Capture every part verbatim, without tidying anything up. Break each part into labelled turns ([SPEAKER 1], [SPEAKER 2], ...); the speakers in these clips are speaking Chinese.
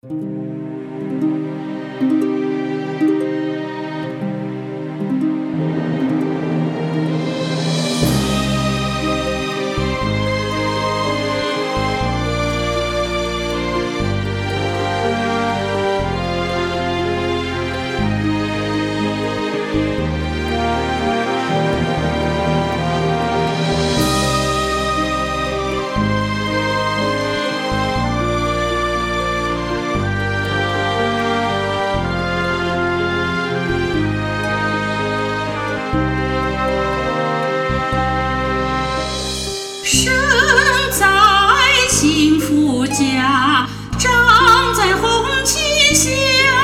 [SPEAKER 1] 生在幸福家，长在红旗下，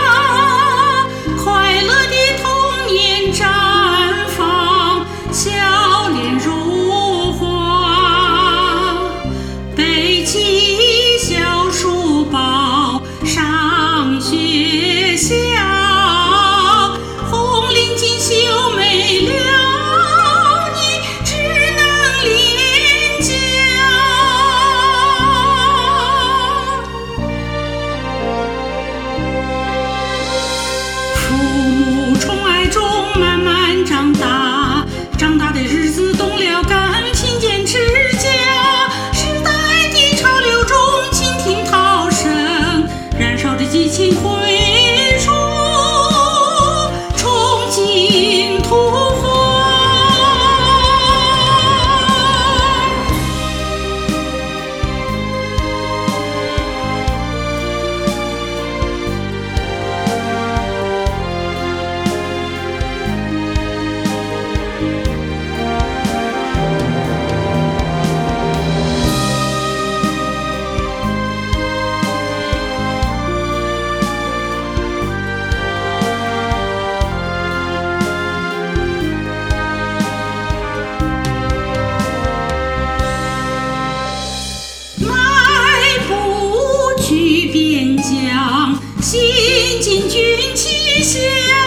[SPEAKER 1] 快乐的童年绽放，笑脸如花，背起小书包上学校，红领巾秀美了长大的日子动了感，勤俭持家，时代的潮流中倾听涛声，燃烧着激情回溯，憧憬图画。去边疆，行进军旗下，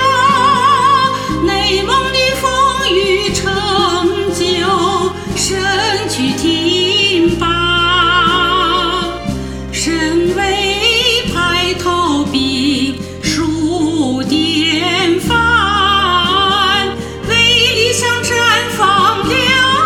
[SPEAKER 1] 内蒙的风雨成就，身躯挺拔。身为排头兵，树典范，为理想绽放了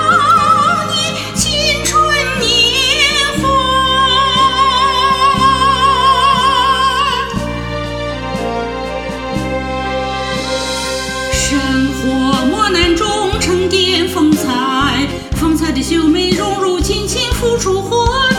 [SPEAKER 1] 生活磨难中沉淀风采，风采的秀美融入亲情，付出活力。